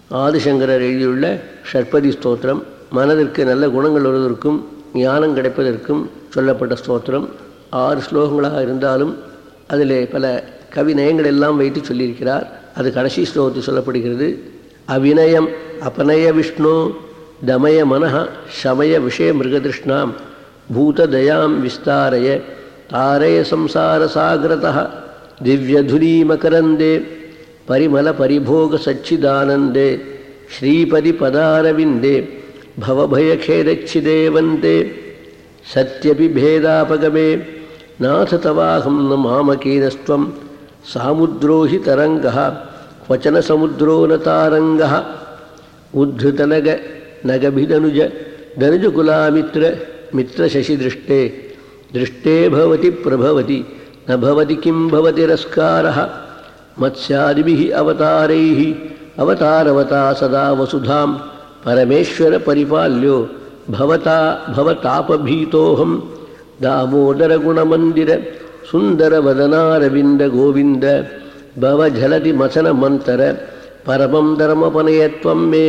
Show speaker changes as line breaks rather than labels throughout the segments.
ஆதிசங்கரர் எழுதியுள்ள ஷட்பதி ஸ்தோத்திரம். மனதிற்கு நல்ல குணங்கள் வருவதற்கும் ஞானம் கிடைப்பதற்கும் சொல்லப்பட்ட ஸ்தோத்திரம். 6 ஸ்லோகங்களாக இருந்தாலும் அதில் பல கவி நயங்கள் எல்லாம் வைத்து சொல்லியிருக்கிறார். அது கடைசி ஸ்லோகத்தில் சொல்லப்படுகிறது. அவினயம் அபநய விஷ்ணு தமய மனஹ சமய விஷய மிருகதிருஷ்ணாம் பூததயாம் விஸ்தாரய தாரய சம்சார சாகரதः திவ்யதுனீ மகரந்தே பரிமல பரிபோக சச்சிதானந்தே ஸ்ரீபதி பதாரவிந்தே பவபயகேதச்சிதே வந்தே சத்யபிபேதாபகமே நாத தவாஹம் ந மாமகீனஸ்த்வம் சாமுத்ரோ ஹி தரங்கः வச்சன சமுத்ரோ ந தாரங்கः உத்ருதநக நகபிதனுஜ தனுஜகுலாமித்ர மித்ர சசிதிருஷ்டே திருஷ்டே பவதி பிரபவதி ந பவதி கிம் பவதி ரஸ்காரः மத்ஸ்யாதிபிः அவதாரைः அவதாரவதா சதா வசுதாம் பரமேஸ்வர பரிபால்யோ பவதா பவதாபபீதோஹம் தாமோதர குணமந்திர சுந்தர வதனாரவிந்த கோவிந்த பவஜலதி மசன மந்தர பரமம் தர்மபனயத்வம் மே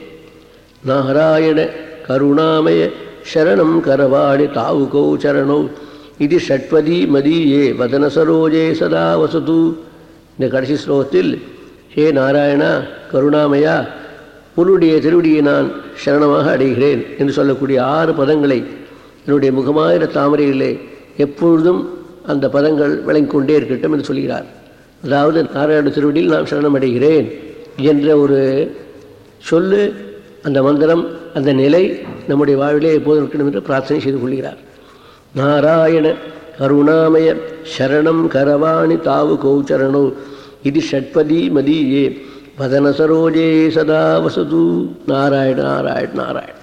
நாராயண கருணாமய சரணம் கரவாணி தாவுகோ சரணோ இது ஷட்பதி மதீயே வதன சரோஜே சதா வசது. இந்த கடைசி ஸ்லோகத்தில் ஹே நாராயணா கருணாமயா உன்னுடைய திருவடியை நான் சரணமாக அடைகிறேன் என்று சொல்லக்கூடிய 6 பதங்களை என்னுடைய முகமாயிர தாமரையிலே எப்பொழுதும் அந்த பதங்கள் விளங்கிக் கொண்டே இருக்கட்டும் என்று சொல்கிறார். அதாவது நாராயண திருவடியில் நான் சரணம் அடைகிறேன் என்ற ஒரு சொல்லு, அந்த மந்திரம், அந்த நிலை நம்முடைய வாழ்விலே எப்போது இருக்கணும் என்று பிரார்த்தனை செய்து கொள்கிறார். நாராயண கருணாமய சரணம் கரவாணி தாவு கௌச்சரணோ இது ஷட்பதி மதீயே வதன சரோஜே சதா வசது. நாராயண நாராயண நாராயண.